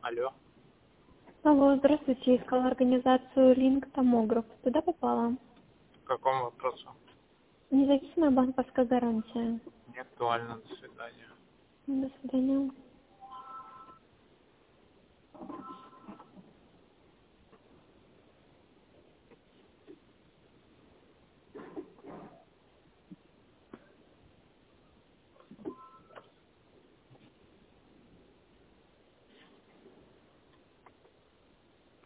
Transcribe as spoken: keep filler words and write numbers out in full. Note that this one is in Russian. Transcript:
Алло. Алло, здравствуйте. Искала организацию Линк Томограф. Туда попала? По какому вопросу? Независимая банковская гарантия. Не актуально. До свидания. До свидания.